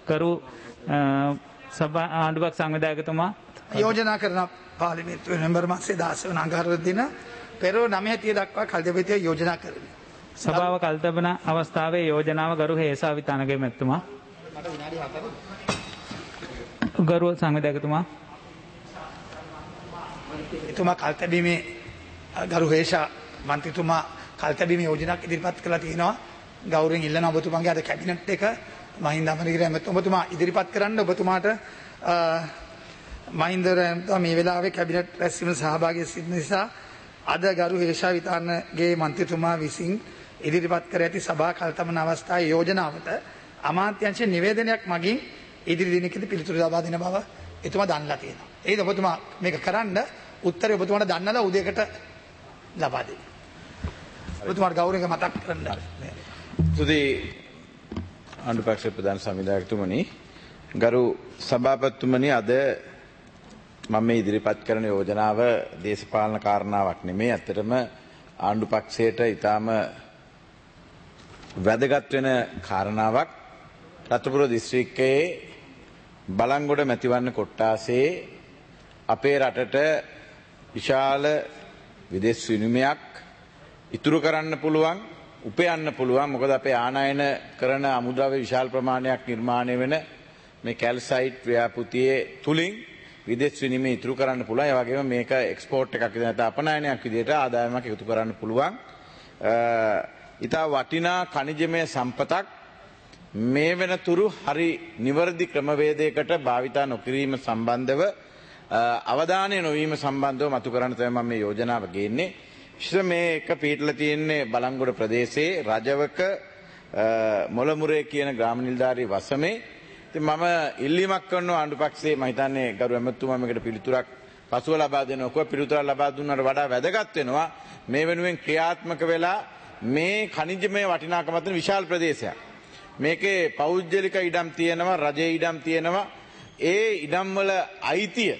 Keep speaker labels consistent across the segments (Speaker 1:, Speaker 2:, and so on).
Speaker 1: කරු සභා ආණ්ඩුවක් සංවිධායකතුමා
Speaker 2: යෝජනා කරන පාර්ලිමේන්තුවේ නොවැම්බර් මාසයේ 16 වන අඟහරුවා දින පෙර 9:30 දක්වා කල්දෙවිතිය යෝජනා කරමි.
Speaker 1: සභාව කල්තබන අවස්ථාවේ යෝජනාව ගරු හේසා විතානගේ මැතිතුමා ගරු සංවිධායකතුමා
Speaker 2: එතුමා කල්තැබීමේ ගරු හේෂා මන්ත්‍රීතුමා කල්තැබීමේ යෝජනාවක් ඉදිරිපත් කළා තියෙනවා. ගෞරවයෙන් ඉල්ලන ඔබතුමාගේ අද කැබිනට් එක මහින්ද අමරවීර ඔබතුමා ඉදිරිපත් කරන්න. ඔබතුමාට මහින්ද මේ වෙලාවේ කැබිනට් රැස්වීම සහභාගී සිටින නිසා අද ගරු හේෂා විතානගේ මන්ත්‍රීතුමා විසින් ඉදිරිපත් කර ඇති සභා කල්තබන අවස්ථාවේ යෝජනාවට අමාත්‍යාංශයේ නිවේදනයක් මගින් ඉදිරි දිනකදී පිළිතුරු ලබා දෙන බව එතුමා දන්ලා තියෙනවා. ඒද ඔබතුමා මේක කරන්න උත්තරේ ඔබතුමාට දන්නලා උදේකට ලබා දෙන්න. ඔබතුමාට ගෞරවයෙන් මතක් කරන්න.
Speaker 3: සුදී ආණ්ඩුපක්ෂ ප්‍රධාන සංවිධායකතුමනි, ගරු සභාපතිතුමනි, අද මම මේ ඉදිරිපත් කරන යෝජනාව දේශපාලන කාරණාවක් නෙමෙයි. ඇත්තටම ආණ්ඩු පක්ෂයට ඊටාම වැදගත් වෙන කාරණාවක්. රත්නපුර දිස්ත්‍රික්කයේ බලංගොඩ මැතිවරණ කොට්ටාසේ අපේ රටට විශාල විදේශ විනිමයක් ඉතුරු කරන්න පුළුවන්, උපයන්න පුළුවන්. මොකද අපේ ආනයන කරන අමුද්‍රව්‍ය විශාල ප්‍රමාණයක් නිර්මාණය වෙන මේ කැල්සයිට් ව්‍යාපෘතියේ තුලින් විදේශ විනිමය ඉතුරු කරන්න පුළුවන්. ඒ වගේම මේක එක්ස්පෝර්ට් එකක් විදිහට නැත්නම් අපනයනයක් විදිහට ආදායමක් එකතු කරන්න පුළුවන්. ඊටා වටිනා ඛනිජමය සම්පතක් මේ වෙනතුරු හරි නිවැරදි ක්‍රමවේදයකට භාවිතා නොකිරීම සම්බන්ධව අවධානය නොවීම සම්බන්ධව මතු කරන්න තමයි මම මේ යෝජනාව ගේන්නේ. විශේෂ මේක පිටලා තියෙන්නේ බලංගොඩ ප්‍රදේශයේ රජවක මොළමුරේ කියන ග්‍රාම නිලධාරී වසමේ. ඉතින් මම ඉල්ලීමක් කරනවා ආණ්ඩු පක්ෂයේ, මම හිතන්නේ ගරු ඇමතුමා මේකට පිළිතුරක් පසුව ලබා දෙනවා. කොහොම පිළිතුරක් ලබා දුන්නාට වඩා වැදගත් වෙනවා මේ වෙනුවෙන් ක්‍රියාත්මක වෙලා මේ ඛනිජමය වටිනාකම තියෙන විශාල ප්‍රදේශයක්. මේකේ පෞද්ගලික ඉඩම් තියෙනවා, රජයේ ඉඩම් තියෙනවා. ඒ ඉඩම් වල අයිතිය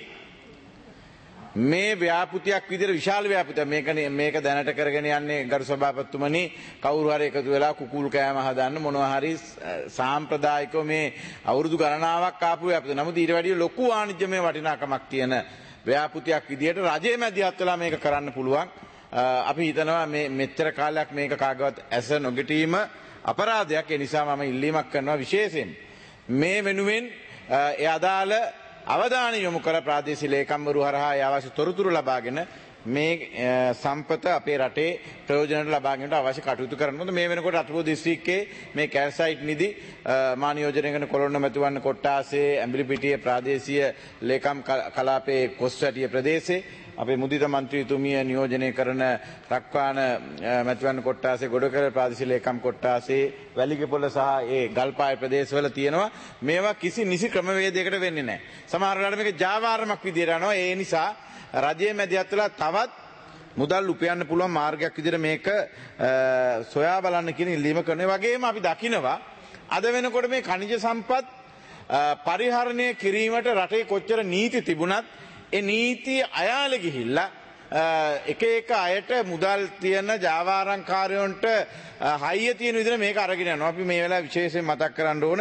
Speaker 3: මේ ව්‍යාපෘතියක් විදිහට විශාල ව්‍යාපෘතියක්. මේක දැනට කරගෙන යන්නේ ගරු සභාපතිතුමනි කවුරු හරි එකතු වෙලා කුකුල් කෑම හදන්න මොනවා හරි සාම්ප්‍රදායිකව මේ අවුරුදු ගණනාවක් ආපු ව්‍යාපෘතිය. නමුත් ඊට වැඩිය ලොකු වාණිජ්‍යමය වටිනාකමක් තියෙන ව්‍යාපෘතියක් විදිහට රජයේ මැදිහත් වෙලා මේක කරන්න පුළුවන්. අපි හිතනවා මේ මෙච්චර කාලයක් මේක කාගවත් ඇස නොගැටීම අපරාධයක්. ඒ නිසා මම ඉල්ලීමක් කරනවා විශේෂයෙන් මේ වෙනුවෙන් ඒ අදාළ අවධානය යොමු කර ප්‍රාදේශීය ලේකම්වරු හරහා අවශ්‍ය තොරතුරු ලබාගෙන මේ සම්පත අපේ රටේ ප්‍රයෝජනට ලබා ගැනීමට අවශ්‍ය කටයුතු කරන්න. මොකද මේ වෙනකොට රත්නපුර දිස්ත්‍රික්කයේ මේ කැල්සයිට් නිදි මා නියෝජනය කරන කොළොන්න මැතිවරණ කොට්ටාසේ ඇඹිලිපිටිය ප්‍රාදේශීය ලේකම් කලාපයේ කොස්වැටිය ප්‍රදේශයේ අපේ මුදිත මන්ත්‍රීතුමිය නියෝජනය කරන රක්වාන මැතිවරණ කොට්ටාසේ ගොඩකර ප්‍රාදේශීය ලේකම් කොට්ටාසේ වැලිකපොළ සහ ඒ ගල්පාය ප්‍රදේශවල තියෙනවා. මේවා කිසි නිසි ක්‍රමවේදයකට වෙන්නේ නැහැ. සමහර වෙලාවට මේක ජාවාරමක් විදියට යනවා. ඒ නිසා රජයේ මැදිහත් වෙලා තවත් මුදල් උපයන්න පුළුවන් මාර්ගයක් විදිහට මේක සොයා බලන්න කියන ඉල්ලීම කරනවා. ඒ වගේම අපි දකිනවා අද වෙනකොට මේ ඛනිජ සම්පත් පරිහරණය කිරීමට රටේ කොච්චර නීති තිබුණත් ඒ නීති අයාලේ ගිහිල්ලා එක එක අයට මුදල් තියෙන ජාවාරම්කාරයන්ට හයිය තියෙන විදිහට මේක අරගෙන යනවා. අපි මේ වෙලාවේ විශේෂයෙන් මතක් කරන්න ඕන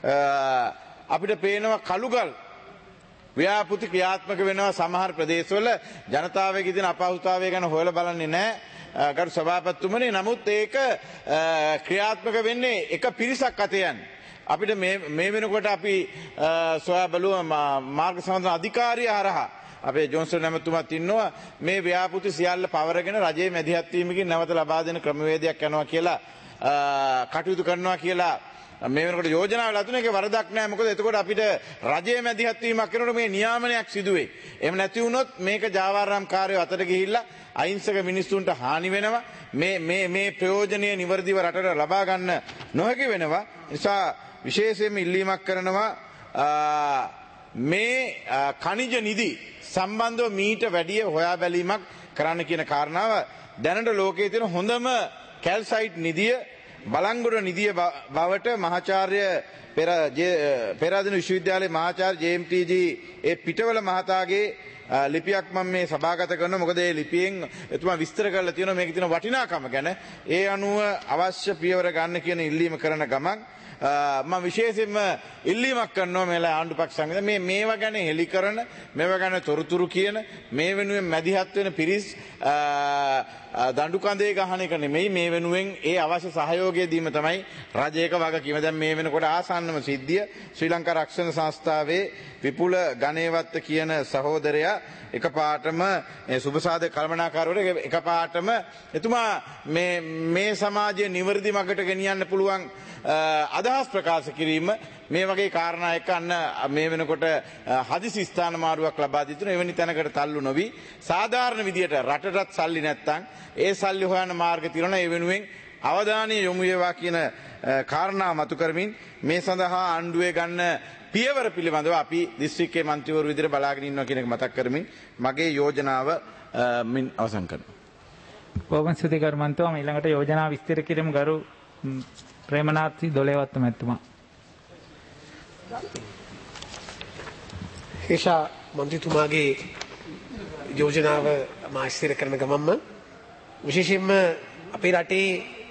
Speaker 3: අපිට පේනවා කළුගල් ව්‍යාපෘති ක්‍රියාත්මක වෙනවා සමහර ප්‍රදේශවල. ජනතාවගේ තියෙන අපහසුතාවය ගැන හොයලා බලන්නේ නැහැ ගරු සභාපතිතුමනි. නමුත් ඒක ක්‍රියාත්මක වෙන්නේ එක පිරිසක් අතේ යන්නේ. අපිට මේ වෙනකොට අපි සොයා බලුවා මාර්ග සංවර්ධන අධිකාරිය හරහා අපේ ජොන්සන් ඇමතුමාත් ඉන්නවා මේ ව්‍යාපෘති සියල්ල පවරගෙන රජයේ මැදිහත් වීමකින් නැවත ලබා දෙන ක්‍රමවේදයක් යනවා කියලා කටයුතු කරනවා කියලා මේ වෙනකොට යෝජනා වෙලා තුන. ඒක වරදක් නෑ. මොකද එතකොට අපිට රජයේ මැදිහත් වීමක් කරනකොට මේ නියාමනයක් සිදුවේ. එහෙම නැති වුණොත් මේක ජාවාරම්කාරයෝ අතට ගිහිල්ලා අහිංසක මිනිස්සුන්ට හානි වෙනවා. මේ ප්‍රයෝජනීය නිවර්දිව රටට ලබා ගන්න නොහැකි වෙනවා. නිසා විශේෂයෙන්ම ඉල්ලීමක් කරනවා මේ ඛනිජ නිදි සම්බන්ධව මීට වැඩිය හොයා බැලීමක් කරන්න කියන කාරණාව. දැනට ලෝකයේ තියෙන හොඳම කැල්සයිට් නිදිය බලංගොඩ නිදිය බවට මහාචාර්ය පෙරාදෙණිය විශ්වවිද්‍යාලයේ මහාචාර්ය JMTG ඒ පිටවල මහතාගේ ලිපියක් මම මේ සභාගත කරනවා. මොකද මේ ලිපියෙන් එතුමා විස්තර කරලා තියෙනවා මේකේ තියෙන වටිනාකම ගැන. ඒ අනුව අවශ්‍ය පියවර ගන්න කියන ඉල්ලීම කරන ගමන් මම විශේෂයෙන්ම ඉල්ලීමක් කරනවා මේලා ආණ්ඩු පක්ෂ සංගමය මේවා ගැන හෙළි කරන මේවා ගැන තොරතුරු කියන මේ වෙනුවෙන් මැදිහත් වෙන පිරිස් දඬු කඳේ ගහන එක නෙමෙයි මේ වෙනුවෙන් ඒ අවශ්‍ය සහයෝගය දීම තමයි රජයක වගකීම. දැන් මේ වෙනකොට ආසන්නම සිද්ධිය ශ්‍රී ලංකා රක්ෂණ සංස්ථාවේ විපුල ගණේවත්ත කියන සහෝදරයා එකපාරටම සුබසාද කළමනාකාරවරු එකපාරටම එතුමා මේ සමාජයේ නිවැරදි මගට ගෙනියන්න පුළුවන් අදහස් ප්‍රකාශ කිරීම මේ වගේ කාරණා එක්ක අන්න මේ වෙනකොට හදිසි ස්ථාන මාරුවක් ලබා දී තුන එවැනි තැනකට තල්ලු නොවි සාධාරණ විදියට රටටත් සල්ලි නැත්තම් ඒ සල්ලි හොයන මාර්ග තියෙනවා. ඒ වෙනුවෙන් අවධානය යොමු වේවා කියන කාරණා මතු කරමින් මේ සඳහා ආණ්ඩුවේ ගන්න පියවර පිළිබඳව අපි දිස්ත්‍රික්කයේ මන්ත්‍රීවරු විදිහට බලාගෙන ඉන්නවා කියන එක මතක් කරමින් මගේ යෝජනාව මින් අවසන් කරනවා.
Speaker 1: බොහොම ස්තුතියි ගරු මන්ත්‍රීතුමා. ඊළඟට යෝජනා විස්තර කිරීම ගරු ප්‍රේමනාත් දොලේවත්ත මැතිතුමා.
Speaker 4: ඒෂා මන්ත්‍රීතුමාගේ යෝජනාව මා ඉස්තිර කරන ගමන්ම විශේෂයෙන්ම අපේ රටේ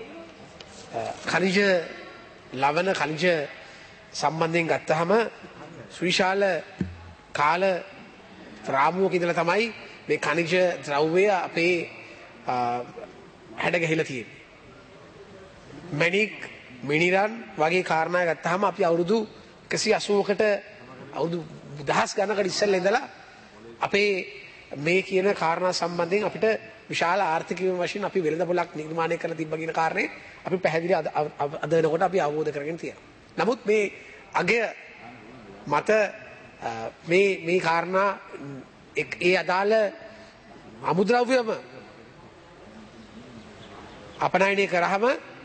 Speaker 4: ඛනිජ ලවණ ඛනිජ සම්බන්ධයෙන් ගත්තහම සුවිශාල කාල රාමුවක ඉඳලා තමයි මේ ඛනිජ ද්‍රව්‍ය අපේ හැඩ ගැහිලා තියෙන්නේ. මැණික් මිනිරන් වගේ කාරණා ගත්තහම අපි අවුරුදු 180කට අවුරුදු දහස් ගණනකට ඉස්සෙල්ලා ඉඳලා අපේ මේ කියන කාරණා සම්බන්ධයෙන් අපිට විශාල ආර්ථික වශයෙන් අපි වෙළඳ පොලක් නිර්මාණය කරලා තිබ්බ කියන කාරණේ අපි පැහැදිලි අද වෙනකොට අපි අවබෝධ කරගෙන තියෙනවා. නමුත් මේ අගය මත මේ කාරණා ඒ අදාළ අමුද්‍රව්‍යම අපනයනය කරාම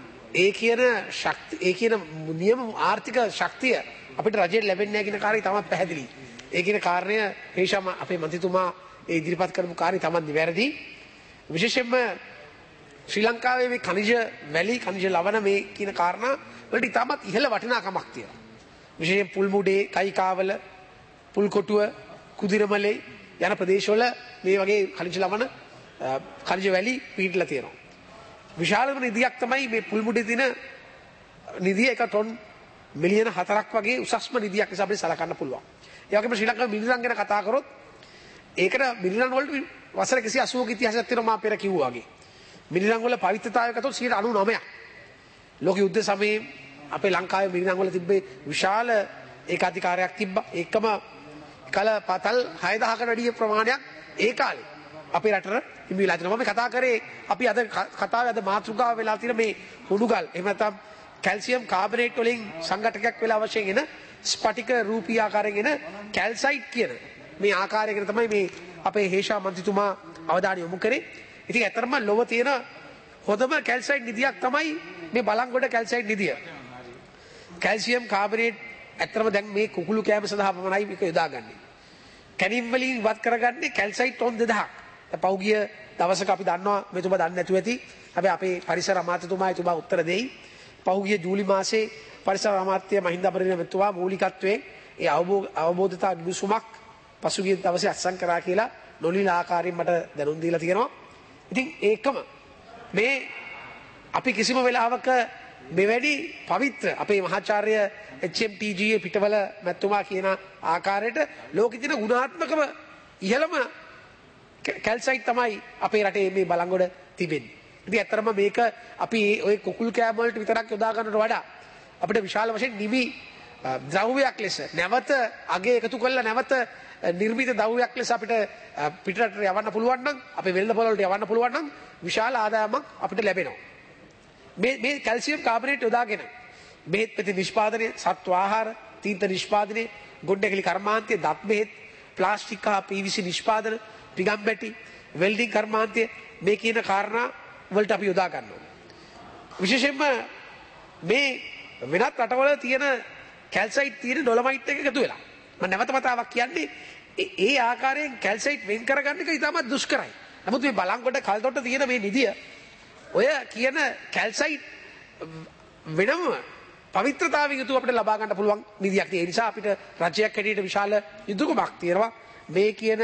Speaker 4: ඒ කියන ශක්තිය ඒ කියන නියම ආර්ථික ශක්තිය අපිට රජයෙන් ලැබෙන්නේ නැහැ කියන කාරණේ තමයි පැහැදිලි. ඒ කියන කාරණය හේෂම අපේ මන්ත්‍රීතුමා ඒ ඉදිරිපත් කරපු කාර්යය තමයි නිවැරදි. විශේෂයෙන්ම ශ්‍රී ලංකාවේ මේ ඛනිජ වැලි ඛනිජ ලවණ මේ කියන කාරණා වලට ඉතාමත් ඉහළ වටිනාකමක් තියෙනවා. විශේෂයෙන් පුල්මුඩේ, කයිකාවල, පුල්කොටුව, කුදිරමලේ යන ප්‍රදේශවල මේ වගේ ඛනිජ ලවණ ඛනිජ වැලි පිහිටලා තියෙනවා. විශාලම නිධියක් තමයි මේ පුල්මුඩේ තියෙන නිධිය 1 ටොන් මිලියන 4ක් වගේ උසස්ම නිධියක් නිසා අපිට සලකන්න පුළුවන්. ඒ වගේම ශ්‍රී ලංකාවේ මිලිරන් ගැන කතා කරොත් ඒකට මිලිරන් වලට වසර 180ක ඉතිහාසයක් තියෙනවා මා පෙර කිව්වා වගේ. මිලිරන් වල පවිත්‍රතාවය ගත්තොත් 99ක්. ලෝක යුද්ධ සමයේ අපේ ලංකාවේ මිලිරන් වල තිබ්බේ විශාල ඒකාධිකාරයක් තිබ්බා. ඒකම කල පතල් 6000කට වැඩි ප්‍රමාණයක් ඒ කාලේ අපේ රටට හිමි වෙලා තිනවා. මම කතා කරේ අපි අද කතාවේ අද මාතෘකාව වෙලා තියෙන මේ හුණුගල් එහෙම නැත්නම් කැල්සියම් කාබනේට් වලින් සංඝටකයක් වෙලා අවශ්‍යයෙන් එන ස්පටික රූපී ආකාරයෙන් එන කැල්සයිට් කියන මේ ආකාරයකට තමයි මේ අපේ හේෂා මන්ත්‍රීතුමා අවධානය යොමු කරේ. ඉතින් ඇත්තටම ලොව තියෙන හොඳම කැල්සයිට් නිධියක් තමයි මේ බලංගොඩ කැල්සයිට් නිධිය. කැල්සියම් කාබනේට් ඇත්තටම දැන් මේ කුකුළු කෑම සඳහා පමණයි මේක යොදාගන්නේ. කැණීම් වලින් ඉවත් කරගන්නේ කැල්සයිට් ටොන් 2000ක්. පෞගිය දවසක අපි දන්නවා මෙතුමා දන්නේ නැතුව ඇති. හැබැයි අපේ පරිසර අමාත්‍යතුමා එතුමා උත්තර දෙයි. පෞගිය ජූලි මාසේ පරිසර අමාත්‍ය මහින්ද අපරිණ මෙතුමා මූලිකත්වයෙන් ඒ අවබෝධතා ගිවිසුමක් පසුගිය දවසේ අත්සන් කරා කියලා නොලින ආකාරයෙන් මට දැනුම් දීලා තියෙනවා. ඉතින් ඒකම මේ අපි කිසිම වෙලාවක මෙවැනි පවිත්‍ර අපේ මහාචාර්ය HMTGA පිටවල මැතිතුමා කියන ආකාරයට ලෝකෙ තියෙන ගුණාත්මකම ඉහළම කැල්සයිට් තමයි අපේ රටේ මේ බලංගොඩ තිබෙන්නේ. ඉතින් ඇත්තටම මේක අපි ওই කුකුල් කෑම වලට විතරක් යොදා ගන්නට වඩා අපිට විශාල වශයෙන් නිමි ද්‍රව්‍යයක් ලෙස නැවත අගේ එකතු කරලා නැවත නිර්මිත ද්‍රව්‍යයක් ලෙස අපිට පිටරට යවන්න පුළුවන් නම් අපේ වෙළඳ පොළ වලට යවන්න පුළුවන් නම් විශාල ආදායමක් අපිට ලැබෙනවා. මේ කැල්සියම් කාබනේට් යොදාගෙන බෙහෙත් පෙති නිෂ්පාදනය, සත්ව ආහාර, තීන්ත නිෂ්පාදනය, ගොඩනැගිලි කර්මාන්තය, දත් බෙහෙත්, ප්ලාස්ටික් හා PVC නිෂ්පාදන, පිගම්බැටි, වෙල්ඩින් කර්මාන්තය මේ කියන කාරණා වලට අපි යොදා ගන්නවා. විශේෂයෙන්ම මේ වෙනත් රටවල තියෙන කැල්සයිට් තියෙන ඩොලමයිට් එක එකතු වෙලා. මම නැවත වතාවක් කියන්නේ ඒ ආකාරයෙන් කැල්සයිට් වෙන් කරගන්න එක ඉතාමත් දුෂ්කරයි. නමුත් මේ බලංගොඩ කල්තොට තියෙන මේ නිධිය ඔය කියන කැල්සයිට් වෙනම පවිත්‍රතාවයෙන් යුතුව අපිට ලබා ගන්න පුළුවන් නිධියක්. ඒ නිසා අපිට රජයක් හැටියට විශාල යුතුයකමක් තියෙනවා. මේ කියන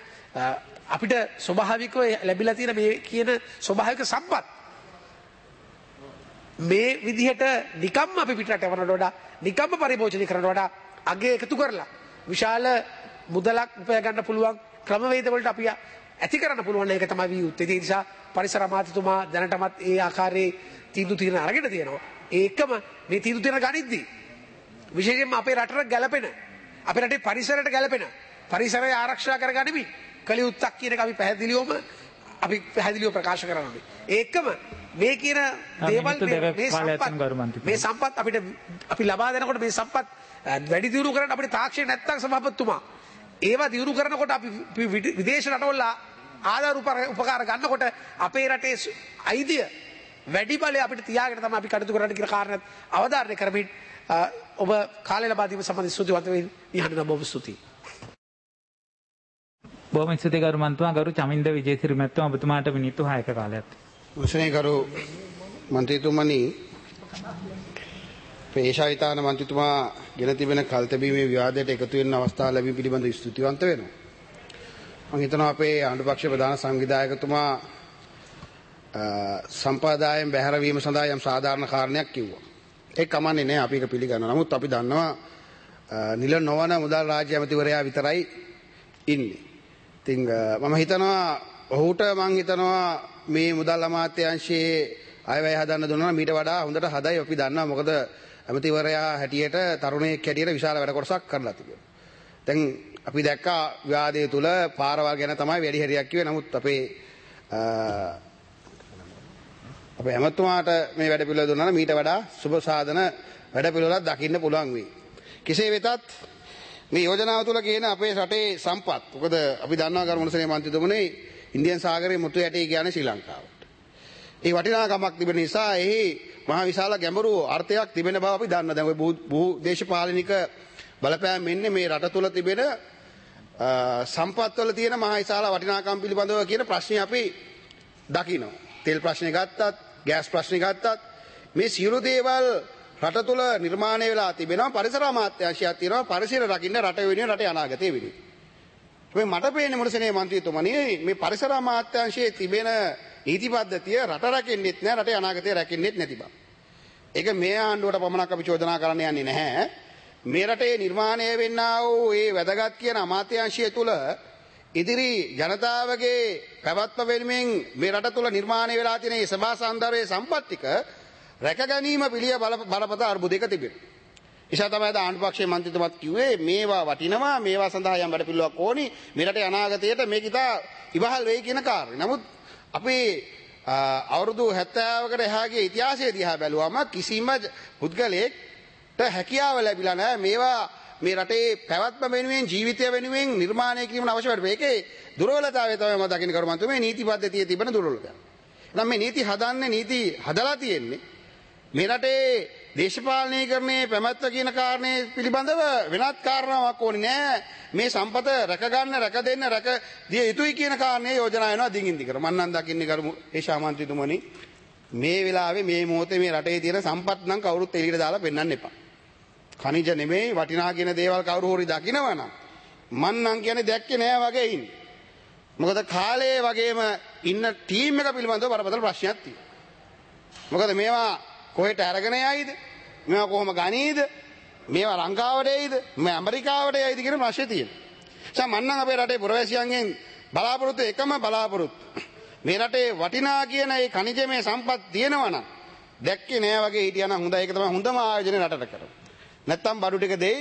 Speaker 4: අපිට ස්වභාවිකව ලැබිලා තියෙන මේ කියන ස්වභාවික සම්පත් මේ විදිහට නිකම්ම අපි පිටරට යවනට වඩා නිකම්ම පරිභෝජනය කරනට වඩා අගේ එකතු කරලා විශාල මුදලක් උපය ගන්න පුළුවන් ක්‍රමවේද වලට අපි ඇති කරන්න පුළුවන් එක තමයි විය යුත්තේ. ඒ නිසා පරිසර අමාත්‍යතුමා දැනටමත් ඒ ආකාරයේ තීන්දුව తీරන අරගෙන තියෙනවා. ඒකම මේ තීන්දුව తీරන ගනිද්දී විශේෂයෙන්ම අපේ රටට ගැලපෙන අපේ රටේ පරිසරයට ගැලපෙන පරිසරය ආරක්ෂා කරගනිමින් කළ යුත්තක් කියන එක අපි පැහැදිලිව ප්‍රකාශ කරනවා. ඒකම මේ කියන දේවල් මේ සම්පත් අපිට අපි ලබා දෙනකොට මේ සම්පත් වැඩි දියුණු කරන්න අපිට තාක්ෂණය නැත්තම් සභාපතිතුමා ඒවා දියුණු කරනකොට අපි විදේශ රටවල ආධාර උපකාර ගන්නකොට අපේ රටේ අයිතිය වැඩි බලය අපිට තියාගෙන තමයි අපි කටයුතු කරන්න කියන කාරණාත් අවධාරණය කරමින් ඔබ කාලය ලබා දීම සම්බන්ධ ස්තුතිවන්ත වෙමින් නිහඬව බොහොම ස්තුතියි.
Speaker 1: බොහොම ස්තුතියි ගරු මන්තුමා. ගරු චමින්ද විජේසිරි මැතිතුමා ඔබතුමාට මිනිත්තු 6ක කාලයක්.
Speaker 5: මුසනේ ගරු මන්ත්‍රීතුමනි පේශාවිතාන මන්ත්‍රීතුමා ගෙන තිබෙන කල්තැබීමේ විවාදයට එකතු වෙන අවස්ථාව ලැබීම පිළිබඳව ස්තුතිවන්ත වෙනවා. මම හිතනවා අපේ ආණ්ඩුපක්ෂ ප්‍රධාන සංවිධායකතුමා සම්ප්‍රදායෙන් බැහැරවීම සඳහා යම් සාධාරණ කාරණයක් කිව්වා. ඒක කමන්නේ නැහැ අපි ඒක පිළිගන්නවා. නමුත් අපි දන්නවා නිල නොවන මුදල් රාජ්‍ය ඇමතිවරයා විතරයි ඉන්නේ. ඉතින් මම හිතනවා ඔහුට මේ මුදල් අමාත්‍යාංශයේ අයවැය හදන්න දුන්නා නම් ඊට වඩා හොඳට හදයි අපි දන්නවා. මොකද ඇමතිවරයා හැටියට තරුණයෙක් හැටියට විශාල වැඩ කොටසක් කරලා තිබෙනවා. දැන් අපි දැක්කා විවාදයේ තුල පාරවල් ගැන තමයි වැඩි හරියක් කිව්වේ. නමුත් අපේ ඇමතුමාට මේ වැඩ පිළිවෙල දුන්නා නම් ඊට වඩා සුබ සාධන වැඩ පිළිවෙලක් දකින්න පුළුවන් වෙයි. කෙසේ වෙතත් මේ යෝජනාව තුල කියන අපේ රටේ සම්පත්. මොකද අපි දන්නවා ගරුමුණසනේ මන්ත්‍රීතුමනි ඉන්දියන් සාගරයේ මුතු ඇටේ කියන්නේ ශ්‍රී ලංකාවට. ඒ වටිනාකමක් තිබෙන නිසා එහි මහ විශාල ගැඹුරු අර්ථයක් තිබෙන බව අපි දන්නවා. දැන් ඔය බොහෝ දේශපාලනික බලපෑම් එන්නේ මේ රට තුල තිබෙන සම්පත්වල තියෙන මහ විශාල වටිනාකම් පිළිබඳව කියන ප්‍රශ්නේ අපි දකිනවා. තෙල් ප්‍රශ්නේ ගත්තත්, ගෑස් ප්‍රශ්නේ ගත්තත් මේ සියලු දේවල් රට තුල නිර්මාණය වෙලා තිබෙනවා. පරිසර අමාත්‍යාංශයක් තියෙනවා. පරිසර රකින්න රට වෙනුවෙන් රටේ අනාගතය වෙනුවෙන්. මට පේන්නේ මුණසනේ මන්ත්‍රීතුමනි මේ පරිසර අමාත්‍යාංශයේ තිබෙන නීති පද්ධතිය රට රැකෙන්නෙත් නැහැ, රටේ අනාගතය රැකෙන්නෙත් නැති බව. ඒක මේ ආණ්ඩුවට පමණක් අපි චෝදනා කරන්න යන්නේ නැහැ. මේ රටේ නිර්මාණය වෙන්නා වූ මේ වැදගත් කියන අමාත්‍යාංශය තුල ඉදිරි ජනතාවගේ පැවැත්ම වෙනුවෙන් මේ රට තුල නිර්මාණය වෙලා තියෙන මේ සභා සාන්දර්භයේ සම්පත් ටික රැක ගැනීම පිළිය බලපත අර්බුදයක තිබෙනවා. නිසා තමයි ආණ්ඩුපක්ෂයේ මන්ත්‍රීතුමත් කිව්වේ මේවා වටිනවා, මේවා සඳහා යම් වැඩ පිළිවෙලක් ඕනි, මේ රටේ අනාගතයට මේක ඉතා ඉවහල් වෙයි කියන කාරණේ. නමුත් අපි අවුරුදු 70කට එහාගේ ඉතිහාසය දිහා බැලුවම කිසිම පුද්ගලයෙක්ට හැකියාව ලැබිලා නැහැ මේවා මේ රටේ පැවැත්ම වෙනුවෙන්, ජීවිතය වෙනුවෙන් නිර්මාණය කිරීමට අවශ්‍ය වෙන්නේ. ඒකේ දුර්වලතාවය තමයි මම දකින්න කරුමන්තු මේ නීති පද්ධතියේ තිබෙන දුර්වලතාවය. නම් මේ නීති හදලා තියෙන්නේ මේ රටේ දේශපාලනීකරණයේ පැවැත්ම කියන කාරණේ පිළිබඳව වෙනත් කාරණාවක් ඕනේ නෑ. මේ සම්පත රැක දිය යුතුයි කියන කාරණේ යෝජනා වෙනවා දිගින් දිගට. මම නම් දකින්නේ කරු ඒෂා මන්ත්‍රීතුමනි මේ වෙලාවේ මේ මොහොතේ මේ රටේ තියෙන සම්පත් නම් කවුරුත් එළියට දාලා පෙන්නන්න එපා. ඛනිජ නෙමෙයි වටිනා කියන දේවල් කවුරු හරි දකිනවා නම් මං නම් කියන්නේ දැක්කේ නෑ වගේ ඉන්නේ. මොකද කාලේ වගේම ඉන්න ටීම් එක පිළිබඳව බරපතල ප්‍රශ්නයක් තියෙනවා. මොකද මේවා කොහෙට අරගෙන යයිද? මේවා කොහොම ගනීද? මේවා ලංකාවට එයිද? මේ ඇමරිකාවට එයිද කියන ප්‍රශ්නේ තියෙනවා. මම නම් අපේ රටේ පුරවැසියන්ගෙන් බලාපොරොත්තු එකම බලාපොරොත්තු මේ රටේ වටිනා කියන ඒ ඛනිජමය සම්පත් තියෙනවා නම් දැක්කේ නෑ වගේ හිටියා නම් හොඳයි. ඒක තමයි හොඳම ආයෝජනය රටට කරන්නේ. නැත්තම් බඩු ටික දෙයි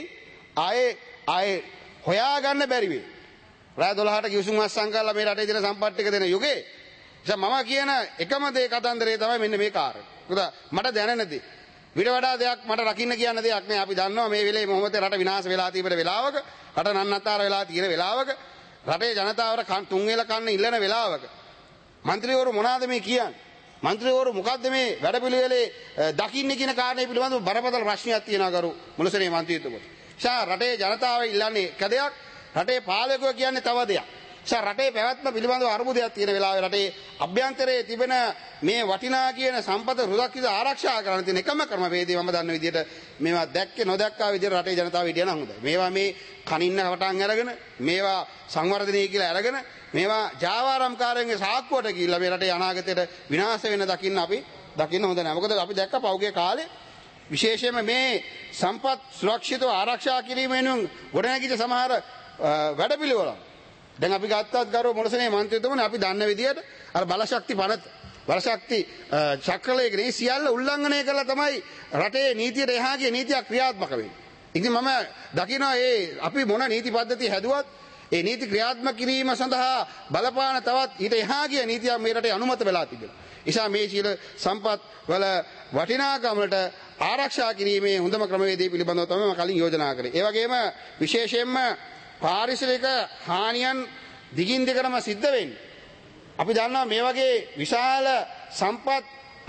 Speaker 5: ආයේ හොයාගන්න බැරි වෙයි. රාය 12ට කිවිසුම් අස්සම් කරලා මේ රටේ තියෙන සම්පත් ටික දෙන යුගේ. මම කියන එකම දේ කතන්දරේ තමයි මෙන්න මේ කාර්යය. මොකද මට දැනෙන දේ විතර වඩා දෙයක් මට රකින්න කියන්න දෙයක් නෑ. අපි දන්නවා මේ වෙලේ මොහොතේ රට විනාශ වෙලා තියෙන වෙලාවක, රට නන්නත්තර වෙලා තියෙන වෙලාවක, රටේ ජනතාවට තුන් වේල කන්න ඉල්ලන වෙලාවක മന്ത്രിවරු මොනවාද මේ කියන්නේ? മന്ത്രിවරු මොකද්ද මේ වැඩපිළිවෙලේ දකින්නේ කියන කාරණේ පිළිබඳව බරපතල ප්‍රශ්නයක් තියෙනවා කරු මුලසනේ මන්ත්‍රීතුමා. රටේ ජනතාව ඉල්ලන්නේ එක දෙයක්, රටේ පාලකයෝ කියන්නේ තව දෙයක්. රටේ පැවැත්ම පිළිබඳව අරුබුදයක් තියෙන වෙලාවේ රටේ අභ්‍යන්තරයේ තිබෙන මේ වටිනා කියන සම්පත රුදක්කිත ආරක්ෂා කරන්න තියෙන එකම ක්‍රමවේදය මම දන්න විදිහට මේවා දැක්කේ නොදැක්කා විදිහට රටේ ජනතාව හිටියනම් හොඳයි. මේවා මේ කනින්න වටන් අරගෙන, මේවා සංවර්ධනය කියලා අරගෙන, මේවා ජාවාරම්කාරයන්ගේ සාක්කුවට ගිහිල්ලා මේ රටේ අනාගතයට විනාශ වෙන දකින්න අපි දකින්න හොඳ නැහැ. මොකද අපි දැක්ක පෞගේ කාලේ විශේෂයෙන්ම මේ සම්පත් සුරක්ෂිතව ආරක්ෂා කිරීම වෙනුවෙන් ගොඩනැගිච්ච සමහර වැඩපිළිවෙළ. දැන් අපි ගත්තත් ගරු මොළසනේ මන්ත්‍රීතුමනි අපි දන්න විදිහට අර බලශක්ති පනත බලශක්ති චක්‍රලයකනේ සියල්ල උල්ලංඝනය කරලා තමයි රටේ නීතියට එහා ගිය නීතියක් ක්‍රියාත්මක වෙන්නේ. ඉතින් මම දකිනවා අපි මොන නීති පද්ධති හැදුවත් ඒ නීති ක්‍රියාත්මක කිරීම සඳහා බලපාන තවත් ඊට එහා ගිය නීතියක් මේ රටේ අනුමත වෙලා තිබෙනවා. නිසා මේ සීල සම්පත් වල වටිනාකම වලට ආරක්ෂා කිරීමේ හොඳම ක්‍රමවේදය පිළිබඳව තමයි මම කලින් යෝජනා කරේ. ඒ වගේම විශේෂයෙන්ම පාරිසරික හානියන් දිගින් දිගටම සිද්ධ වෙන්නේ. අපි දන්නවා මේ වගේ විශාල සම්පත්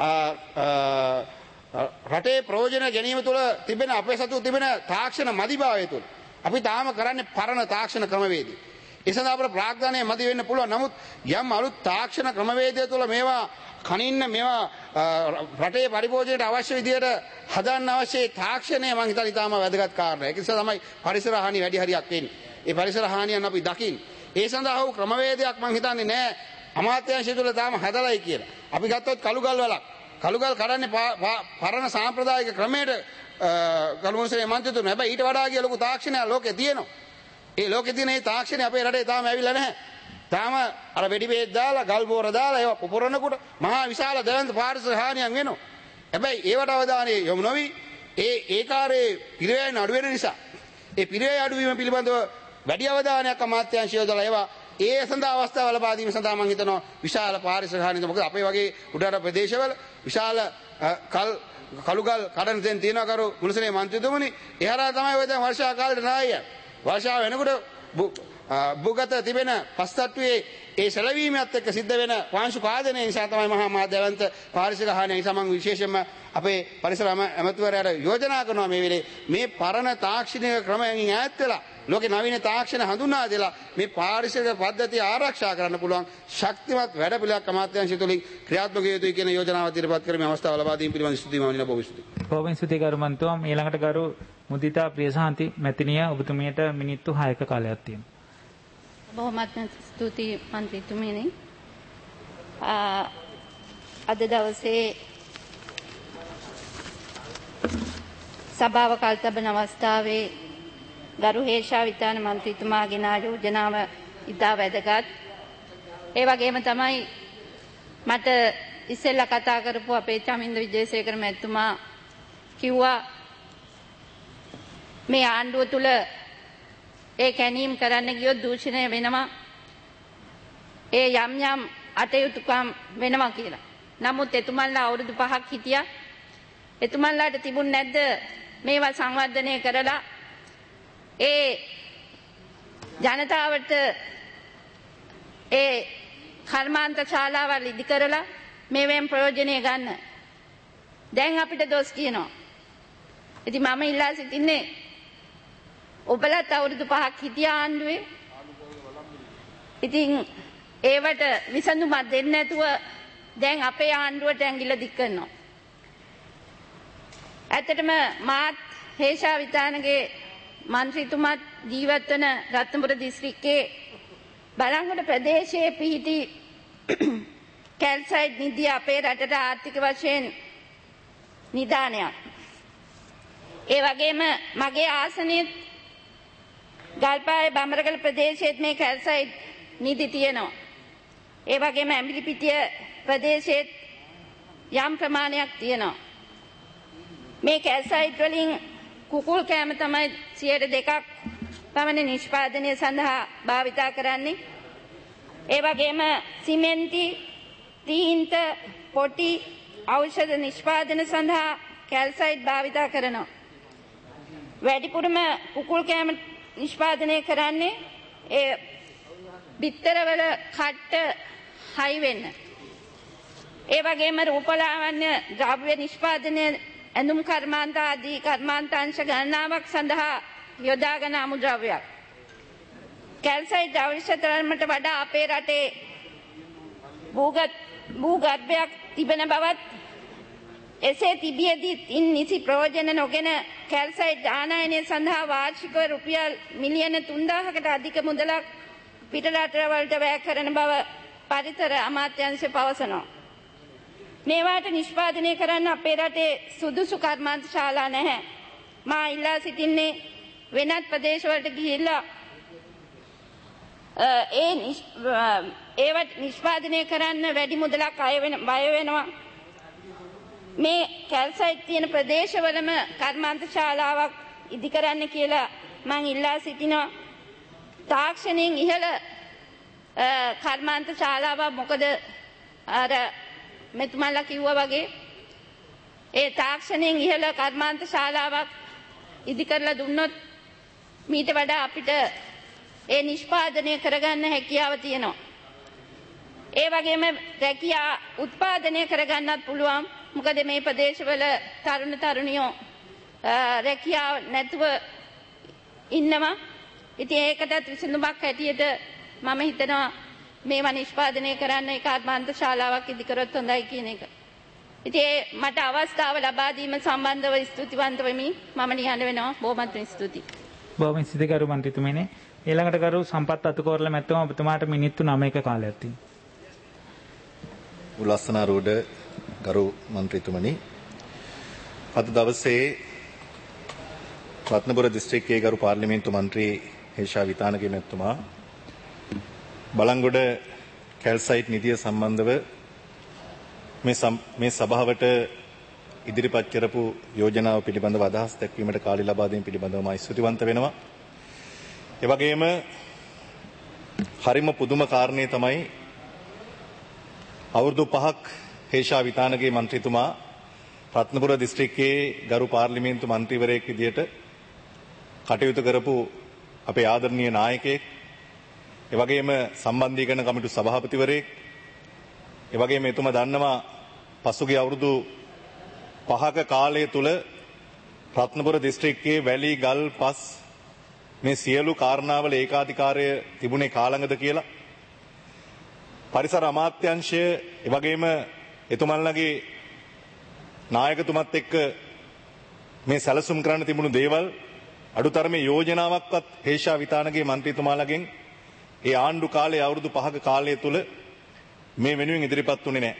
Speaker 5: රටේ ප්‍රයෝජන ගැනීම තුළ තිබෙන අපේ සතු තිබෙන තාක්ෂණ මදිභාවය තුළ අපි තාම කරන්නේ පරණ තාක්ෂණ ක්‍රමවේද. ඒ සඳහා අපේ ප්‍රාග්ධනය මදි වෙන්න පුළුවන්. නමුත් යම් අලුත් තාක්ෂණ ක්‍රමවේදය තුළ මේවා කනින්න මේවා රටේ පරිභෝජනයට අවශ්‍ය විදියට හදන්න අවශ්‍ය තාක්ෂණය මම හිතන ඉතාම වැදගත් කාරණයක්. ඒක නිසා තමයි පරිසර හානි වැඩි හරියක් වෙන්නේ. ඒ පරිසර හානියන් අපි දකින්න. ඒ සඳහා වූ ක්‍රමවේදයක් මම හිතන්නේ නැහැ අමාත්‍යාංශය තුළ තාම හදලායි කියලා. අපි ගත්තොත් කළුගල් වලක්. කළුගල් කඩන්නේ පරණ සාම්ප්‍රදායික ක්‍රමයට කළුමුසලේ මන්ත්‍රීතුමනි. හැබැයි ඊට වඩා ගිය ලොකු තාක්ෂණයක් ලෝකේ තියෙනවා. ඒ ලෝකේ තියෙන මේ තාක්ෂණය අපේ රටේ තාම ඇවිල්ලා නැහැ. තාම අර වෙඩි බේත් දාලා ගල් බෝර දාලා ඒවා පුපුරනකොට මහා විශාල දවන්ත පාරිසරික හානියක් වෙනවා. හැබැයි ඒවට අවධානය යොමු නොවි ඒ කාර්යයේ පිරවැයන අඩු වෙන නිසා ඒ පිරවැය අඩුවීම පිළිබඳව වැඩි අවධානයක් අමාත්‍යාංශය යොදලා ඒවා ඒ සඳහා අවස්ථාව ලබා දීම සඳහා මම හිතනවා විශාල පාරිසරික හානියක්. මොකද අපේ වගේ උඩරට ප්‍රදේශවල විශාල කළුගල් කඩන තැන් තියෙනවා කරු මුලසනේ මන්ත්‍රීතුමනි. එහරා තමයි ඔය දැන් වර්ෂා කාලේට නායය. වර්ෂාව වෙනකොට භූගත තිබෙන පස්තට්ටුවේ ඒ සැලවීමත් එක්ක සිද්ධ වෙන පාංශු පාදනය නිසා තමයි මහා මාධ්‍යවන්ත පාරිසරික හානිය නිසා මම විශේෂයෙන්ම අපේ පරිසර ඇමතිවරයාට යෝජනා කරනවා මේ වෙලේ මේ පරණ තාක්ෂණික ක්‍රමයන් ඈත් වෙලා ලෝකේ නවීන තාක්ෂණ හඳුනා දෙලා මේ පාරිසරික පද්ධතිය ආරක්ෂා කරන්න පුළුවන් ශක්තිමත් වැඩපිළිවෙලක් අමාත්‍යාංශය තුලින් ක්‍රියාත්මක යුතුයි කියන යෝජනාව ඉදිරිපත් කරමින් අවස්ථාව ලබා දීම පිළිබඳ ස්තුතියි මම බොහොම ස්තුතියි.
Speaker 1: බොහොම ස්තුතියි ගරු මන්ත්‍රීතුමා. ඊළඟට ගරු මුදිතා ප්‍රියසාන්ති මැතිණිය ඔබතුමියට මිනිත්තු 6ක කාලයක් තියෙනවා.
Speaker 6: බොහොමත්ම ස්තුතියි මන්ත්‍රීතුමනි. අද දවසේ සභාව කල්තබන අවස්ථාවේ ගරු හේෂා විතාන මන්ත්‍රීතුමාගෙන යෝජනාව ඉතා වැදගත්. ඒ වගේම තමයි මට ඉස්සෙල්ලා කතා කරපු අපේ චමින්ද විජේසේකර මැතිතුමා කිව්වා මේ ආණ්ඩුව තුල ඒ කැණීම් කරන්න ගියොත් දූෂණය වෙනවා. ඒ යම් යම් අටයුතුකම් වෙනවා කියලා. නමුත් එතුමන්ලා අවුරුදු 5ක් හිටියා. එතුමන්ලාට තිබුණ නැද්ද මේවා සංවර්ධනය කරලා ඒ ජනතාවට ඒ කර්මාන්ත ශාලාවල් ඉදි කරලා මේවෙන් ප්‍රයෝජනය ගන්න. දැන් අපිට දොස් කියනවා. ඉතින් මම ඉල්ලා සිටින්නේ ඔබලත් අවුරුදු 5ක් හිටියා ආණ්ඩුවේ. ඉතින් ඒවට විසඳුමක් දෙන්න නැතුව දැන් අපේ ආණ්ඩුවට ඇඟිල්ල දික් කරනවා. ඇත්තටම මාත් හේෂා විතානගේ මන්ත්‍රීතුමාත් ජීවත් වන රත්නපුර දිස්ත්‍රික්කයේ බලංගොඩ ප්‍රදේශයේ පිහිටි කැල්සයිඩ් නිධිය අපේ රටට ආර්ථික වශයෙන් නිදානයක්. ඒ වගේම මගේ ආසනයේ ගල්පාය බඹරගල ප්‍රදේශයේත් මේ කැල්සයිඩ් නිධි තියෙනවා. ඒ වගේම ඇඹිලිපිටිය ප්‍රදේශයේත් යම් ප්‍රමාණයක් තියෙනවා. මේ කැල්සයිඩ් වලින් කුකුල් කෑම තමයි 2% පමණ නිෂ්පාදනය සඳහා භාවිතා කරන්නේ. ඒ වගේම සිමෙන්ති, තීන්ත, පොටි, ඖෂධ නිෂ්පාදන සඳහා කැල්සයිඩ් භාවිතා කරනවා. වැඩිපුරම කුකුල් කෑම නිෂ්පාදනය කරන්නේ ඒ බිත්තරවල කට්ට හයි වෙන්න. ඒ වගේම රූපලාවන්‍ය ද්‍රව්‍ය නිෂ්පාදනය ඇඳුම් කර්මාන්ත ආදී කර්මාන්තාංශ ගණනාවක් සඳහා යොදාගෙන අමුද්‍රව්‍යයක්. කැල්සයිඩ් අවශ්‍ය තරමට වඩා අපේ රටේ භූගර්භයක් තිබෙන බවත් එසේ තිබියදී ඉන් නිසි ප්‍රයෝජන නොගෙන කැල්සයිඩ් ආනයනය සඳහා වාර්ෂිකව රුපියල් මිලියන 3000කට අධික මුදලක් පිටරටවලට වැය කරන බව පරිසර අමාත්‍යාංශය පවසනවා. මේවාට නිෂ්පාදනය කරන්න අපේ රටේ සුදුසු කර්මාන්ත ශාලා නැහැ. මා ඉල්ලා සිටින්නේ වෙනත් ප්‍රදේශවලට ගිහිල්ලා ඒවට නිෂ්පාදනය කරන්න වැඩි මුදලක් බය වෙනවා. මේ කැල්සයිට් තියෙන ප්‍රදේශවලම කර්මාන්ත ශාලාවක් ඉදි කරන්න කියලා මං ඉල්ලා සිටිනවා. තාක්ෂණයෙන් ඉහළ කර්මාන්ත ශාලාවක් මොකද අර මෙතුමල්ලා කිව්වා වගේ ඒ තාක්ෂණයෙන් ඉහළ කර්මාන්ත ශාලාවක් ඉදි කරලා දුන්නොත් මීට වඩා අපිට ඒ නිෂ්පාදනය කරගන්න හැකියාව තියෙනවා. ඒ වගේම රැකියා උත්පාදනය කරගන්නත් පුළුවන්. මොකද මේ ප්‍රදේශවල තරුණ තරුණියෝ රැකියාව නැතුව ඉන්නවා. ඉතින් ඒකටත් විසඳුමක් හැටියට මම හිතනවා මේවා නිෂ්පාදනය කරන්න ඒ කර්මාන්ත ශාලාවක් ඉදි කරොත් හොඳයි කියන එක. ඉතින් මට අවස්ථාව ලබා දීම සම්බන්ධව ස්තුතිවන්ත වෙමි. මම නිහඬ වෙනවා. බොහොමත් ස්තුතියි.
Speaker 1: බොහොම ස්තුතියි ගරු මන්ත්‍රීතුමනි. ඊළඟට ගරු සම්පත් අතුකෝරළ මැතිතුමා ඔබතුමාට මිනිත්තු 9ක කාලයක් තියෙනවා.
Speaker 7: උල්ලාසනාරූඪ ගරු මන්ත්‍රීතුමනි, අද දවසේ රත්නපුර දිස්ත්‍රික්කයේ ගරු පාර්ලිමේන්තු මන්ත්‍රී හේෂා විතානගේ මැතිතුමා බලංගොඩ කැල්සයිට් නිධිය සම්බන්ධව මේ සභාවට ඉදිරිපත් කරපු යෝජනාව පිළිබඳව අදහස් දැක්වීමට කාලය ලබා දීම පිළිබඳව මම ස්තුතිවන්ත වෙනවා. ඒ වගේම හරිම පුදුම කාරණේ තමයි අවුරුදු 5ක් හේෂා විතානගේ මන්ත්‍රීතුමා රත්නපුර දිස්ත්‍රික්කයේ ගරු පාර්ලිමේන්තු මන්ත්‍රීවරයෙක් විදියට කටයුතු කරපු අපේ ආදරණීය නායකයෙක්, ඒ වගේම සම්බන්ධීකරණ කමිටු සභාපතිවරයෙක්, ඒ වගේම එතුමා දන්නවා පසුගිය අවුරුදු 5ක කාලය තුල රත්නපුර දිස්ත්‍රික්කයේ වැලි ගල් පස් මේ සියලු කාරණාවල ඒකාධිකාරය තිබුණේ කාලඟද කියලා. පරිසර අමාත්‍යාංශය ඒ වගේම එතුමන්ලගේ නායකතුමත් එක්ක මේ සැලසුම් කරන්න තිබුණු දේවල් අඩුතරමේ යෝජනාවක්වත් හේෂා විතානගේ මන්ත්‍රීතුමාලගෙන් ඒ ආණ්ඩු කාලයේ අවුරුදු 5ක කාලය තුල මේ වෙනුවෙන් ඉදිරිපත් වුණේ නැහැ.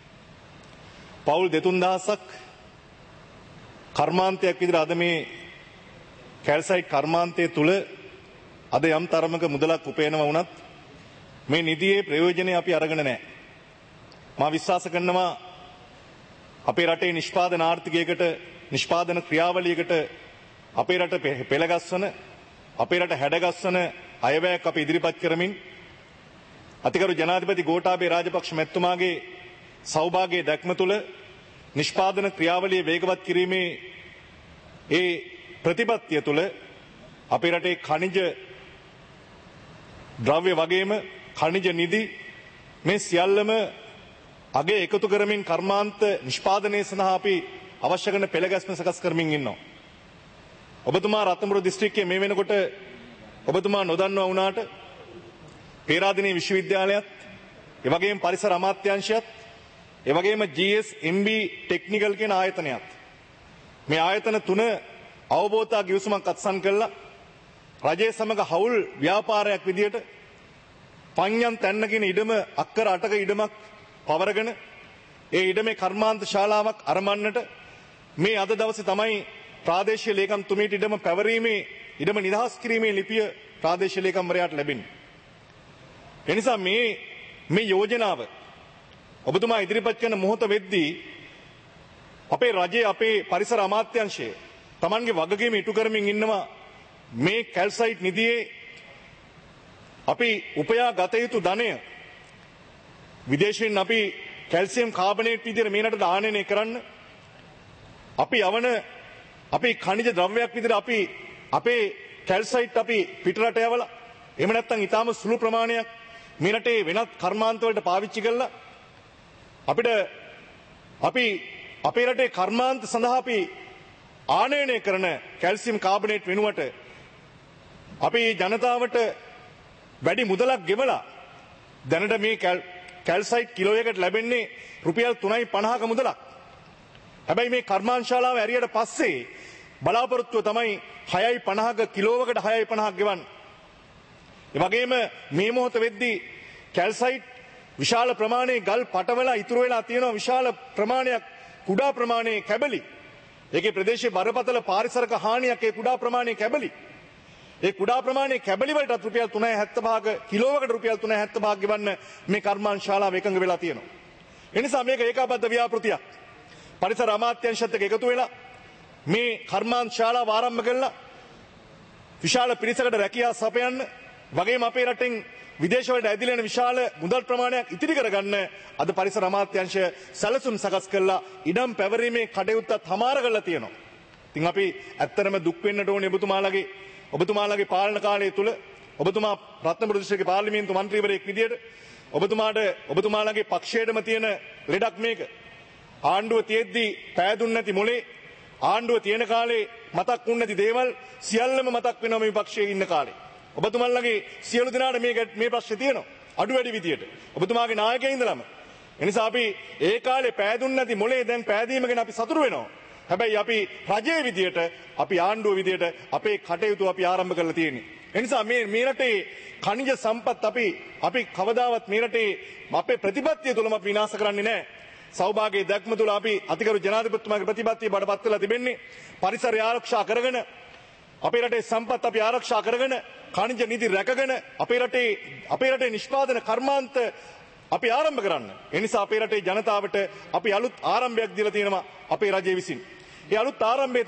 Speaker 7: පවුල් 2-3000ක් කර්මාන්තයක් විදිහට අද මේ කැල්සයිට් කර්මාන්තයේ තුල අද යම් තරමක මුදලක් උපයනවා වුණත් මේ නිධියේ ප්‍රයෝජනය අපි අරගෙන නැහැ. මා විශ්වාස කරනවා අපේ රටේ නිෂ්පාදන ආර්ථිකයකට, නිෂ්පාදන ක්‍රියාවලියකට අපේ රට පෙළගස්වන, අපේ රට හැඩගස්වන අයවැයක් අපි ඉදිරිපත් කරමින් අතිගරු ජනාධිපති ගෝඨාභය රාජපක්ෂ මැතිතුමාගේ සෞභාග්‍ය දැක්ම තුළ නිෂ්පාදන ක්‍රියාවලිය වේගවත් කිරීමේ ඒ ප්‍රතිපත්තිය තුළ අපේ රටේ ඛනිජ ද්‍රව්‍ය වගේම ඛනිජ නිධි මේ සියල්ලම අගේ එකතු කරමින් කර්මාන්ත නිෂ්පාදනය සඳහා අපි අවශ්‍ය කරන පෙළගැස්ම සකස් කරමින් ඉන්නවා. ඔබතුමා රත්නපුර දිස්ත්‍රික්කයේ මේ වෙනකොට ඔබතුමා නොදන්නවා වුණාට පේරාදෙණිය විශ්වවිද්‍යාලයත්, ඒ වගේම පරිසර අමාත්‍යාංශයත්, ඒ වගේම GSMB ටෙක්නිකල් කියන ආයතනයත් මේ ආයතන තුන අවබෝධතා ගිවිසුමක් අත්සන් කළා. රජයේ සමග හවුල් ව්‍යාපාරයක් විදියට පඤ්ඤන් තැන්න කියන ඉඩම අක්කර 8ක ඉඩමක් පවරගෙන ඒ ඉඩමේ කර්මාන්ත ශාලාවක් අරමන්නට මේ අද දවසේ තමයි ප්‍රාදේශීය ලේකම්තුමීට ඉඩම පැවරීමේ ඉඩම නිදහස් කිරීමේ ලිපිය ප්‍රාදේශීය ලේකම්වරයාට ලැබෙන්නේ. එනිසා මේ යෝජනාව ඔබතුමා ඉදිරිපත් කරන මොහොත වෙද්දී අපේ රජයේ අපේ පරිසර අමාත්‍යාංශය Tamanගේ වගකීම ඉටු කරමින් ඉන්නවා. මේ කැල්සයිට් නිධියේ අපි උපයා ගත යුතු ධනය විදේශයෙන් අපි කැල්සියම් කාබනේට් විදිහට මේ රටට ආනයනය කරන්න, අපි යවන අපි ඛනිජ ද්‍රව්‍යයක් විදිහට අපි අපේ කැල්සයිට් අපි පිටරට යවලා එහෙම නැත්නම් ඊටාම සුළු ප්‍රමාණයක් මේ රටේ වෙනත් කර්මාන්ත වලට පාවිච්චි කළා අපිට අපි අපේ රටේ කර්මාන්ත සඳහා අපි ආනයනය කරන කැල්සියම් කාබනේට් වෙනුවට අපි ජනතාවට වැඩි මුදලක් ගෙවලා දැනට මේ කැල්සයිට් කිලෝ එකකට ලැබෙන්නේ රුපියල් 3.50ක මුදලක්. හැබැයි මේ කර්මාන්ත ශාලාව ඇරියට පස්සේ බලාපොරොත්තුව තමයි 6.50ක කිලෝවකට 6.50ක් ගෙවන්න. ඒ වගේම මේ මොහොත වෙද්දී කැල්සයිට් විශාල ප්‍රමාණයේ ගල් පටවලා ඉතුරු වෙලා තියෙනවා විශාල ප්‍රමාණයක් කුඩා ප්‍රමාණයේ කැබලි. ඒකේ ප්‍රදේශයේ බරපතල පාරිසරික හානියක් ඒ කුඩා ප්‍රමාණයේ කැබලි. ඒ කුඩා ප්‍රමාණයේ කැබලි වලට රුපියල් 375ක කිලෝවකට රුපියල් 375ක් ගෙවන්න මේ කර්මාන්ත ශාලාව එකඟ වෙලා තියෙනවා. ඒ නිසා මේක ඒකාබද්ධ ව්‍යාපෘතියක්. පරිසර අමාත්‍යාංශයත් එක්ක එකතු වෙලා මේ කර්මාන්ත ශාලාව ආරම්භ කළා. විශාල පිරිසකට රැකියාව සපයන්න වගේම අපේ රටෙන් විදේශ වලට ඇදිලා යන විශාල මුදල් ප්‍රමාණයක් ඉතිරි කරගන්න අද පරිසර අමාත්‍යාංශය සැලසුම් සකස් කළා. ඉඩම් පැවරීමේ කටයුත්තත් හමාර කරලා තියෙනවා. ඉතින් අපි ඇත්තටම දුක් වෙන්නට ඕනේ ඔබතුමාලගේ පාලන කාලය තුල ඔබතුමා රත්නපුර දිස්ත්‍රික්කේ පාර්ලිමේන්තු මන්ත්‍රීවරයෙක් විදියට ඔබතුමාලගේ පක්ෂයේදම තියෙන ලෙඩක් මේක. ආණ්ඩුව තියෙද්දි පෑදුන්නේ නැති මොලේ ආණ්ඩුව තියෙන කාලේ මතක් වුණ නැති දේවල් සියල්ලම මතක් වෙනවා මේ පක්ෂයේ ඉන්න කාලේ. ඔබතුමාලගේ සියලු දෙනාට මේ ප්‍රශ්නේ තියෙනවා. අඩු වැඩි විදියට. ඔබතුමාගේ නායකයා ඉඳලම. එනිසා අපි ඒ කාලේ පෑදුන්නේ නැති මොලේ දැන් පෑදීම ගැන අපි සතුටු වෙනවා. හැබැයි අපි රජයේ විදියට අපි ආණ්ඩුව විදියට අපේ කටයුතු අපි ආරම්භ කරලා තියෙන්නේ. එනිසා මේ රටේ ඛනිජ සම්පත් අපි කවදාවත් මේ රටේ අපේ ප්‍රතිපත්තිය තුලම අපි විනාශ කරන්නේ නැහැ. සෞභාග්‍යයේ දැක්ම තුල අපි අතිගරු ජනාධිපතිතුමාගේ ප්‍රතිපත්තිය බඩපත් වෙලා තිබෙන්නේ පරිසරය ආරක්ෂා කරගෙන අපේ රටේ සම්පත් අපි ආරක්ෂා කරගෙන ඛනිජ නිධි රැකගෙන අපේ රටේ නිෂ්පාදන කර්මාන්ත අපි ආරම්භ කරන්න. ඒ නිසා අපේ රටේ ජනතාවට අපි අලුත් ආරම්භයක් දීලා තියෙනවා අපේ රජය විසින්. ඒ අලුත්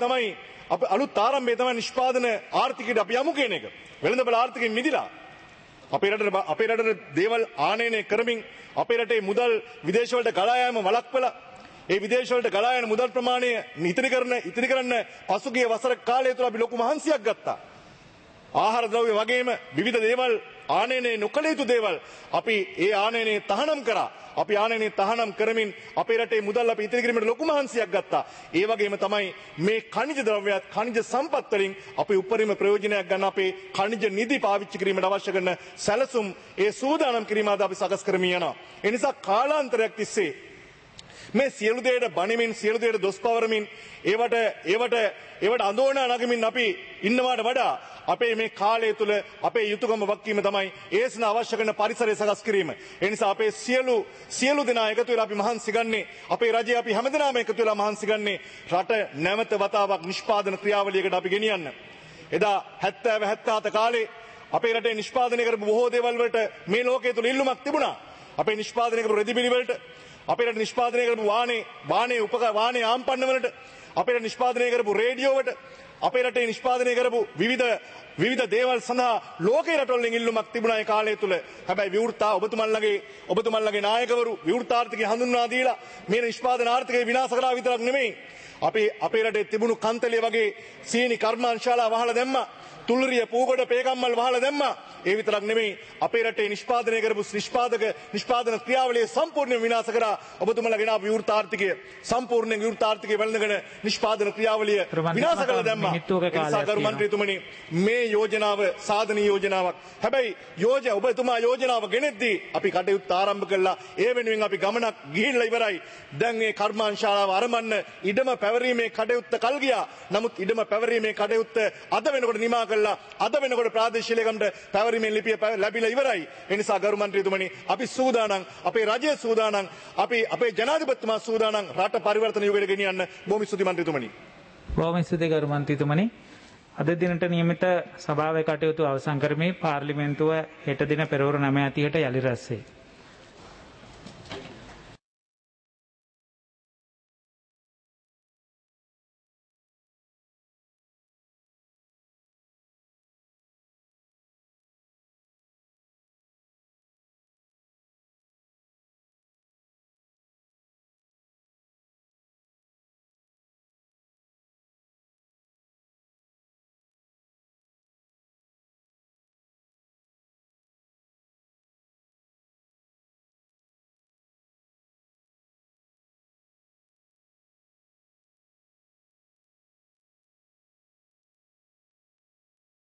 Speaker 7: ආරම්භය තමයි නිෂ්පාදන ආර්ථිකයට අපි යමු කියන එක. වෙළඳපොළ ආර්ථිකයෙන් මිදිලා අපේ රටේ දේවල් ආනයනය කරමින් අපේ රටේ මුදල් විදේශ වලට ගලා යාම වළක්වලා ඒ විදේශ වලට ගලා යන මුදල් ප්‍රමාණය ඉතිරි කරන්න පසුගිය වසර කාලය තුළ අපි ලොකු මහන්සියක් ගත්තා. ආහාර ද්‍රව්‍ය වගේම විවිධ දේවල් ආනයනය නොකළ යුතු දේවල් අපි ඒ ආනයනය තහනම් කරා. අපි ආනයනය තහනම් කරමින් අපේ රටේ මුදල් අපි ඉතිරි කිරීමට ලොකු මහන්සියක් ගත්තා. ඒ වගේම තමයි මේ ඛනිජ ද්‍රව්‍යات ඛනිජ සම්පත් වලින් අපි උපරිම ප්‍රයෝජනයක් ගන්න අපේ ඛනිජ නිධි පාවිච්චි කිරීමට අවශ්‍ය කරන සැලසුම් ඒ සූදානම් කිරීම අද අපි සකස් කරමින් යනවා. ඒ නිසා කාලාන්තරයක් තිස්සේ මේ සියලු දේට බණමින් සියලු දේට දොස් පවරමින් ඒවට අඳෝනා නගමින් අපි ඉන්නවාට වඩා අපේ මේ කාලය තුල අපේ යුතුයකම වක්කීම තමයි ඒසන අවශ්‍ය කරන පරිසරය සකස් කිරීම. ඒ නිසා අපේ සියලු දෙනා එකතු වෙලා අපි මහන්සි ගන්නේ අපේ රජය අපි හැමදෙනාම එකතු වෙලා මහන්සි ගන්නේ රට නැවත වතාවක් නිෂ්පාදන ක්‍රියාවලියකට අපි ගෙනියන්න. එදා 70 77 කාලේ අපේ රටේ නිෂ්පාදනය කරපු බොහෝ දේවල් වලට මේ ලෝකයේ තුල ඉල්ලුමක් තිබුණා. අපේ නිෂ්පාදනය කරපු රෙදිබිලි වලට අපේ රට නිෂ්පාදනය කරපු වාහනේ ආම්පන්න වලට අපේ රට නිෂ්පාදනය කරපු රේඩියෝවට අපේ රටේ නිෂ්පාදනය කරපු විවිධ දේවල් සඳහා ලෝකේ රටවලින් ඉල්ලුමක් තිබුණා ඒ කාලය තුල. හැබැයි විවෘත ඔබතුමන්ලගේ නායකවරු විවෘතාර්ථිකය හඳුන්වා දීලා මේ නිෂ්පාදන ආර්ථිකය විනාශ කරලා විතරක් නෙමෙයි අපේ රටේ තිබුණු කන්තලිය වගේ සීනි කර්මාන්ත ශාලා වහලා දැම්මා. තුල්රිය පූගොඩ පේකම්මල් වහලා දැම්මා. ඒ විතරක් නෙමෙයි අපේ රටේ නිෂ්පාදනය කරපු නිෂ්පාදන ක්‍රියාවලිය සම්පූර්ණයෙන් විනාශ කරා. ඔබතුමලා ගෙන ආපු විවෘත ආර්ථිකය සම්පූර්ණයෙන් විවෘත ආර්ථිකය වළඳගෙන නිෂ්පාදන ක්‍රියාවලිය විනාශ කරලා දැම්මා. සාගරු මන්ත්‍රීතුමනි මේ යෝජනාව සාධනීය යෝජනාවක්. හැබැයි ඔබතුමා යෝජනාව ගෙනෙද්දී අපි කටයුත්ත ආරම්භ කළා. ඒ වෙනුවෙන් අපි ගමනක් ගිහිල්ලා ඉවරයි. දැන් මේ කර්මාන්ත ශාලාව ආරම්භන්න ඉඩම පැවරීමේ කටයුත්ත කල් ගියා. නමුත් ඉඩම පැවරීමේ කටයුත්ත අද වෙනකොට නිමා අද වෙනකොට ප්‍රාදේශීය ලේකම්ට පැවරීමේ ලිපිය ලැබිලා ඉවරයි. ඒ නිසා ගරු මන්ත්‍රීතුමනි අපි සූදානම් අපේ රජය සූදානම් අපේ ජනාධිපතිතුමා සූදානම් රට පරිවර්තන යුගයට ගෙනියන්න. බොහොම ස්තුතියි මන්ත්‍රීතුමනි.
Speaker 1: බොහොම ස්තුතියි ගරු මන්ත්‍රීතුමනි. අද දිනට නියමිත සභාවේ කටයුතු අවසන් කරමින් පාර්ලිමේන්තුව හෙට දින පෙරවරු 9:30ට යලි රැස් වේ.